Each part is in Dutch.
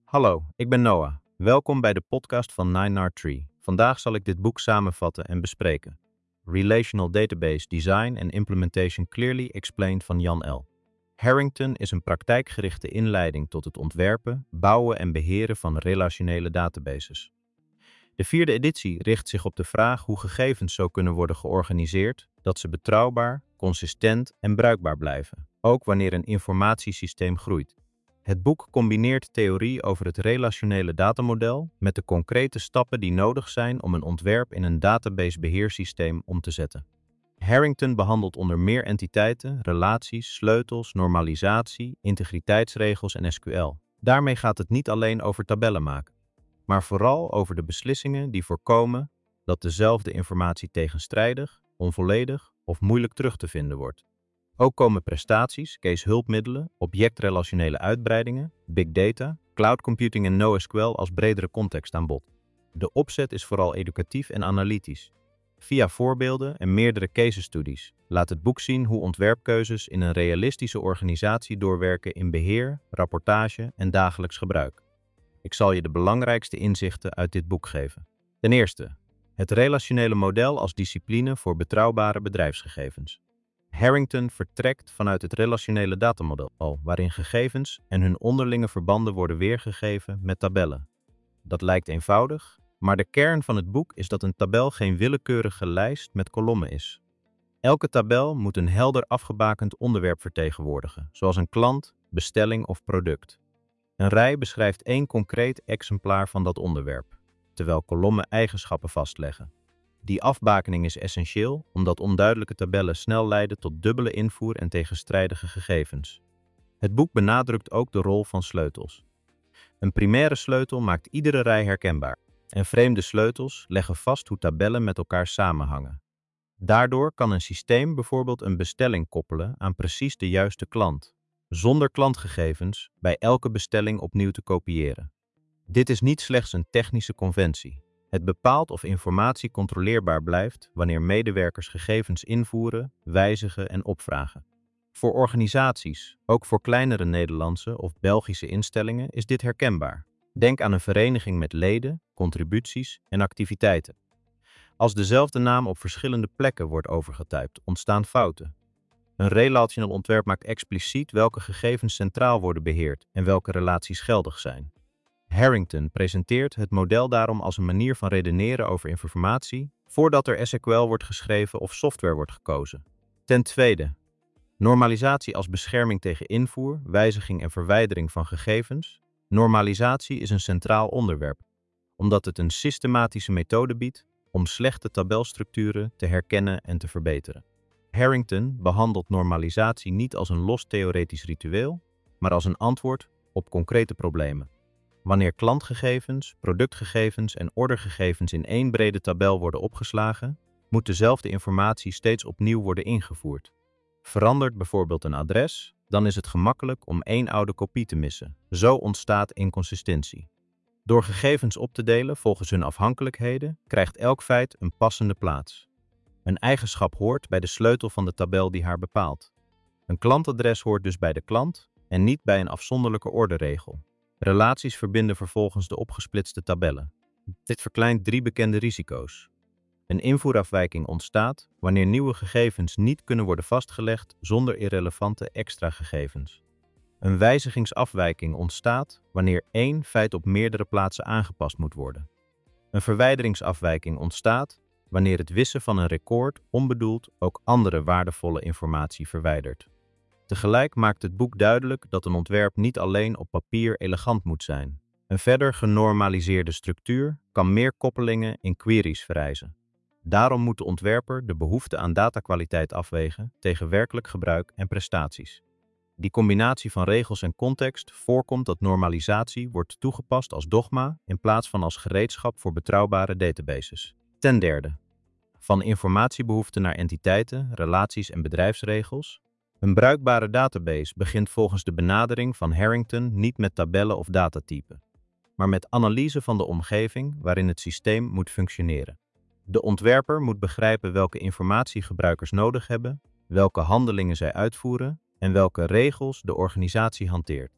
Hallo, ik ben Noah. Welkom bij de podcast van 9R3. Vandaag zal ik dit boek samenvatten en bespreken. Relational Database Design and Implementation Clearly Explained van Jan L. Harrington is een praktijkgerichte inleiding tot het ontwerpen, bouwen en beheren van relationele databases. De vierde editie richt zich op de vraag hoe gegevens zo kunnen worden georganiseerd dat ze betrouwbaar, consistent en bruikbaar blijven, ook wanneer een informatiesysteem groeit. Het boek combineert theorie over het relationele datamodel met de concrete stappen die nodig zijn om een ontwerp in een database-beheersysteem om te zetten. Harrington behandelt onder meer entiteiten, relaties, sleutels, normalisatie, integriteitsregels en SQL. Daarmee gaat het niet alleen over tabellen maken, maar vooral over de beslissingen die voorkomen dat dezelfde informatie tegenstrijdig, onvolledig of moeilijk terug te vinden wordt. Ook komen prestaties, case-hulpmiddelen, objectrelationele uitbreidingen, big data, cloud computing en NoSQL als bredere context aan bod. De opzet is vooral educatief en analytisch. Via voorbeelden en meerdere case-studies laat het boek zien hoe ontwerpkeuzes in een realistische organisatie doorwerken in beheer, rapportage en dagelijks gebruik. Ik zal je de belangrijkste inzichten uit dit boek geven. Ten eerste, het relationele model als discipline voor betrouwbare bedrijfsgegevens. Harrington vertrekt vanuit het relationele datamodel, waarin gegevens en hun onderlinge verbanden worden weergegeven met tabellen. Dat lijkt eenvoudig, maar de kern van het boek is dat een tabel geen willekeurige lijst met kolommen is. Elke tabel moet een helder afgebakend onderwerp vertegenwoordigen, zoals een klant, bestelling of product. Een rij beschrijft één concreet exemplaar van dat onderwerp, terwijl kolommen eigenschappen vastleggen. Die afbakening is essentieel omdat onduidelijke tabellen snel leiden tot dubbele invoer en tegenstrijdige gegevens. Het boek benadrukt ook de rol van sleutels. Een primaire sleutel maakt iedere rij herkenbaar en vreemde sleutels leggen vast hoe tabellen met elkaar samenhangen. Daardoor kan een systeem bijvoorbeeld een bestelling koppelen aan precies de juiste klant, zonder klantgegevens bij elke bestelling opnieuw te kopiëren. Dit is niet slechts een technische conventie. Het bepaalt of informatie controleerbaar blijft wanneer medewerkers gegevens invoeren, wijzigen en opvragen. Voor organisaties, ook voor kleinere Nederlandse of Belgische instellingen, is dit herkenbaar. Denk aan een vereniging met leden, contributies en activiteiten. Als dezelfde naam op verschillende plekken wordt overgetypt, ontstaan fouten. Een relationeel ontwerp maakt expliciet welke gegevens centraal worden beheerd en welke relaties geldig zijn. Harrington presenteert het model daarom als een manier van redeneren over informatie voordat er SQL wordt geschreven of software wordt gekozen. Ten tweede, normalisatie als bescherming tegen invoer, wijziging en verwijdering van gegevens. Normalisatie is een centraal onderwerp, omdat het een systematische methode biedt om slechte tabelstructuren te herkennen en te verbeteren. Harrington behandelt normalisatie niet als een los theoretisch ritueel, maar als een antwoord op concrete problemen. Wanneer klantgegevens, productgegevens en ordergegevens in één brede tabel worden opgeslagen, moet dezelfde informatie steeds opnieuw worden ingevoerd. Verandert bijvoorbeeld een adres, dan is het gemakkelijk om één oude kopie te missen. Zo ontstaat inconsistentie. Door gegevens op te delen volgens hun afhankelijkheden, krijgt elk feit een passende plaats. Een eigenschap hoort bij de sleutel van de tabel die haar bepaalt. Een klantadres hoort dus bij de klant en niet bij een afzonderlijke orderegel. Relaties verbinden vervolgens de opgesplitste tabellen. Dit verkleint 3 bekende risico's. Een invoerafwijking ontstaat wanneer nieuwe gegevens niet kunnen worden vastgelegd zonder irrelevante extra gegevens. Een wijzigingsafwijking ontstaat wanneer één feit op meerdere plaatsen aangepast moet worden. Een verwijderingsafwijking ontstaat wanneer het wissen van een record onbedoeld ook andere waardevolle informatie verwijdert. Tegelijk maakt het boek duidelijk dat een ontwerp niet alleen op papier elegant moet zijn. Een verder genormaliseerde structuur kan meer koppelingen in queries vereisen. Daarom moet de ontwerper de behoefte aan datakwaliteit afwegen tegen werkelijk gebruik en prestaties. Die combinatie van regels en context voorkomt dat normalisatie wordt toegepast als dogma in plaats van als gereedschap voor betrouwbare databases. Ten derde, van informatiebehoeften naar entiteiten, relaties en bedrijfsregels. Een bruikbare database begint volgens de benadering van Harrington niet met tabellen of datatypen, maar met analyse van de omgeving waarin het systeem moet functioneren. De ontwerper moet begrijpen welke informatie gebruikers nodig hebben, welke handelingen zij uitvoeren en welke regels de organisatie hanteert.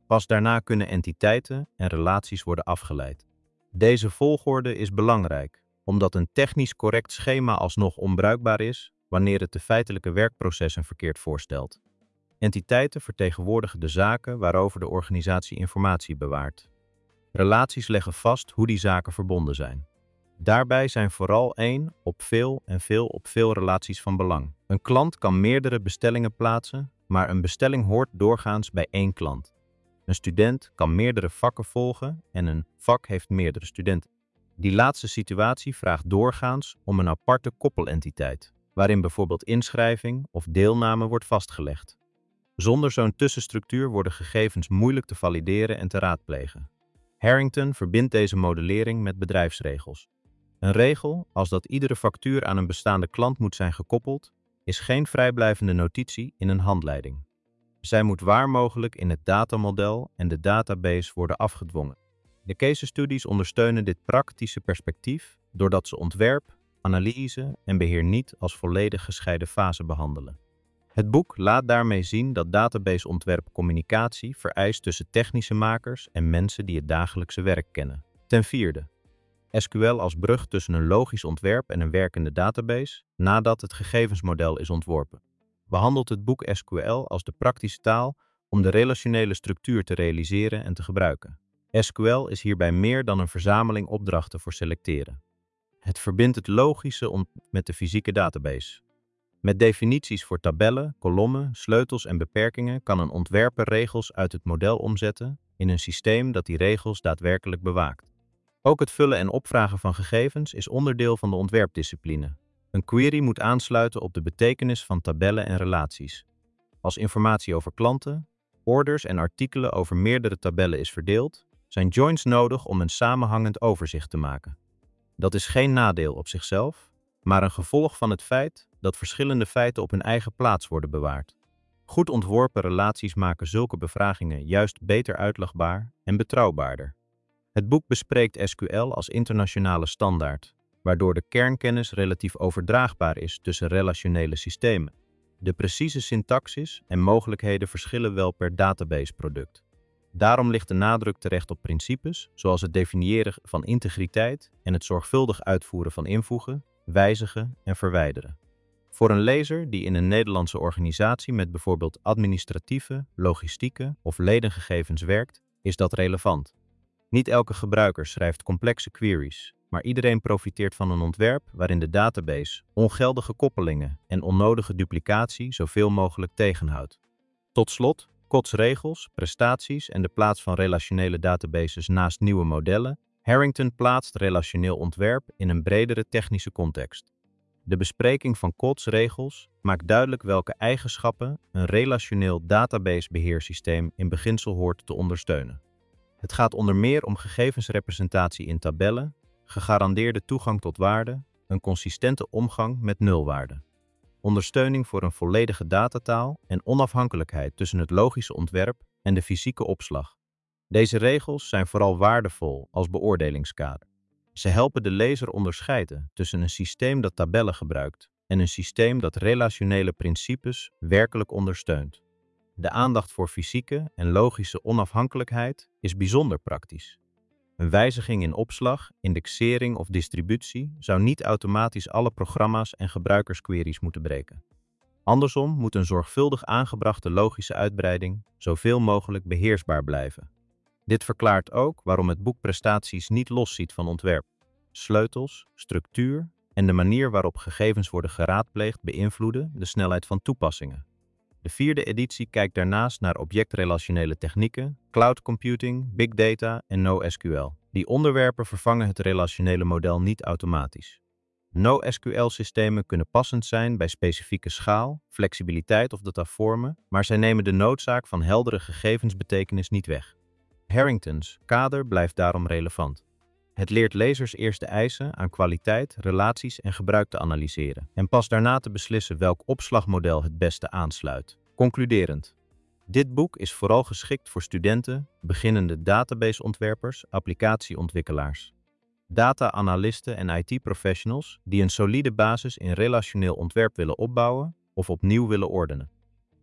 Pas daarna kunnen entiteiten en relaties worden afgeleid. Deze volgorde is belangrijk, omdat een technisch correct schema alsnog onbruikbaar is wanneer het de feitelijke werkprocessen verkeerd voorstelt. Entiteiten vertegenwoordigen de zaken waarover de organisatie informatie bewaart. Relaties leggen vast hoe die zaken verbonden zijn. Daarbij zijn vooral één op veel en veel op veel relaties van belang. Een klant kan meerdere bestellingen plaatsen, maar een bestelling hoort doorgaans bij één klant. Een student kan meerdere vakken volgen en een vak heeft meerdere studenten. Die laatste situatie vraagt doorgaans om een aparte koppelentiteit, waarin bijvoorbeeld inschrijving of deelname wordt vastgelegd. Zonder zo'n tussenstructuur worden gegevens moeilijk te valideren en te raadplegen. Harrington verbindt deze modellering met bedrijfsregels. Een regel, als dat iedere factuur aan een bestaande klant moet zijn gekoppeld, is geen vrijblijvende notitie in een handleiding. Zij moet waar mogelijk in het datamodel en de database worden afgedwongen. De case studies ondersteunen dit praktische perspectief doordat ze ontwerp, analyse en beheer niet als volledig gescheiden fase behandelen. Het boek laat daarmee zien dat databaseontwerp communicatie vereist tussen technische makers en mensen die het dagelijkse werk kennen. Ten vierde, SQL als brug tussen een logisch ontwerp en een werkende database nadat het gegevensmodel is ontworpen. Behandelt het boek SQL als de praktische taal om de relationele structuur te realiseren en te gebruiken. SQL is hierbij meer dan een verzameling opdrachten voor selecteren. Het verbindt het logische met de fysieke database. Met definities voor tabellen, kolommen, sleutels en beperkingen kan een ontwerper regels uit het model omzetten in een systeem dat die regels daadwerkelijk bewaakt. Ook het vullen en opvragen van gegevens is onderdeel van de ontwerpdiscipline. Een query moet aansluiten op de betekenis van tabellen en relaties. Als informatie over klanten, orders en artikelen over meerdere tabellen is verdeeld, zijn joins nodig om een samenhangend overzicht te maken. Dat is geen nadeel op zichzelf, maar een gevolg van het feit dat verschillende feiten op hun eigen plaats worden bewaard. Goed ontworpen relaties maken zulke bevragingen juist beter uitlegbaar en betrouwbaarder. Het boek bespreekt SQL als internationale standaard, waardoor de kernkennis relatief overdraagbaar is tussen relationele systemen. De precieze syntaxis en mogelijkheden verschillen wel per databaseproduct. Daarom ligt de nadruk terecht op principes, zoals het definiëren van integriteit en het zorgvuldig uitvoeren van invoegen, wijzigen en verwijderen. Voor een lezer die in een Nederlandse organisatie met bijvoorbeeld administratieve, logistieke of ledengegevens werkt, is dat relevant. Niet elke gebruiker schrijft complexe queries, maar iedereen profiteert van een ontwerp waarin de database ongeldige koppelingen en onnodige duplicatie zoveel mogelijk tegenhoudt. Tot slot, COTS regels, prestaties en de plaats van relationele databases naast nieuwe modellen. Harrington plaatst relationeel ontwerp in een bredere technische context. De bespreking van COTS regels maakt duidelijk welke eigenschappen een relationeel databasebeheersysteem in beginsel hoort te ondersteunen. Het gaat onder meer om gegevensrepresentatie in tabellen, gegarandeerde toegang tot waarden, een consistente omgang met nulwaarden, ondersteuning voor een volledige datataal en onafhankelijkheid tussen het logische ontwerp en de fysieke opslag. Deze regels zijn vooral waardevol als beoordelingskader. Ze helpen de lezer onderscheiden tussen een systeem dat tabellen gebruikt en een systeem dat relationele principes werkelijk ondersteunt. De aandacht voor fysieke en logische onafhankelijkheid is bijzonder praktisch. Een wijziging in opslag, indexering of distributie zou niet automatisch alle programma's en gebruikersqueries moeten breken. Andersom moet een zorgvuldig aangebrachte logische uitbreiding zoveel mogelijk beheersbaar blijven. Dit verklaart ook waarom het boek prestaties niet losziet van ontwerp. Sleutels, structuur en de manier waarop gegevens worden geraadpleegd beïnvloeden de snelheid van toepassingen. De vierde editie kijkt daarnaast naar objectrelationele technieken, cloud computing, big data en NoSQL. Die onderwerpen vervangen het relationele model niet automatisch. NoSQL-systemen kunnen passend zijn bij specifieke schaal, flexibiliteit of datavormen, maar zij nemen de noodzaak van heldere gegevensbetekenis niet weg. Harringtons kader blijft daarom relevant. Het leert lezers eerst de eisen aan kwaliteit, relaties en gebruik te analyseren en pas daarna te beslissen welk opslagmodel het beste aansluit. Concluderend. Dit boek is vooral geschikt voor studenten, beginnende databaseontwerpers, applicatieontwikkelaars, data-analisten en IT-professionals die een solide basis in relationeel ontwerp willen opbouwen of opnieuw willen ordenen.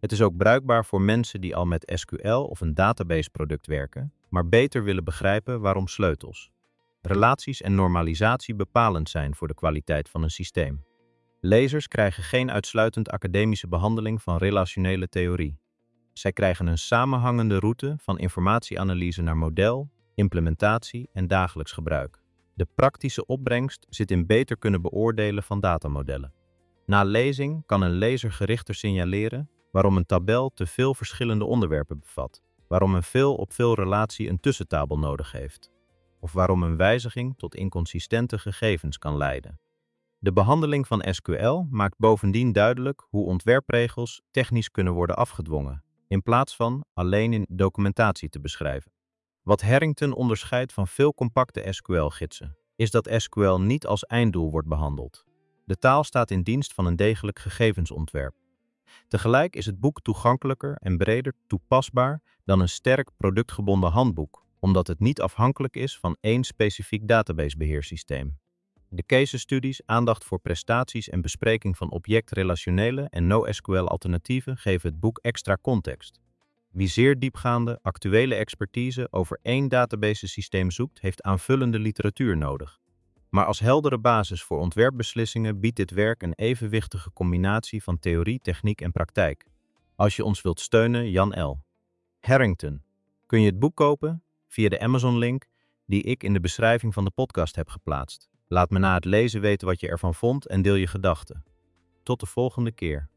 Het is ook bruikbaar voor mensen die al met SQL of een database-product werken, maar beter willen begrijpen waarom sleutels, relaties en normalisatie bepalend zijn voor de kwaliteit van een systeem. Lezers krijgen geen uitsluitend academische behandeling van relationele theorie. Zij krijgen een samenhangende route van informatieanalyse naar model, implementatie en dagelijks gebruik. De praktische opbrengst zit in beter kunnen beoordelen van datamodellen. Na lezing kan een lezer gerichter signaleren waarom een tabel te veel verschillende onderwerpen bevat, waarom een veel-op-veel relatie een tussentabel nodig heeft, of waarom een wijziging tot inconsistente gegevens kan leiden. De behandeling van SQL maakt bovendien duidelijk hoe ontwerpregels technisch kunnen worden afgedwongen, in plaats van alleen in documentatie te beschrijven. Wat Harrington onderscheidt van veel compacte SQL-gidsen, is dat SQL niet als einddoel wordt behandeld. De taal staat in dienst van een degelijk gegevensontwerp. Tegelijk is het boek toegankelijker en breder toepasbaar dan een sterk productgebonden handboek, omdat het niet afhankelijk is van één specifiek databasebeheersysteem. De case-studies, aandacht voor prestaties en bespreking van object-relationele en NoSQL-alternatieven geven het boek extra context. Wie zeer diepgaande, actuele expertise over één databasesysteem zoekt, heeft aanvullende literatuur nodig. Maar als heldere basis voor ontwerpbeslissingen biedt dit werk een evenwichtige combinatie van theorie, techniek en praktijk. Als je ons wilt steunen, Jan L. Harrington. Kun je het boek kopen via de Amazon-link die ik in de beschrijving van de podcast heb geplaatst. Laat me na het lezen weten wat je ervan vond en deel je gedachten. Tot de volgende keer.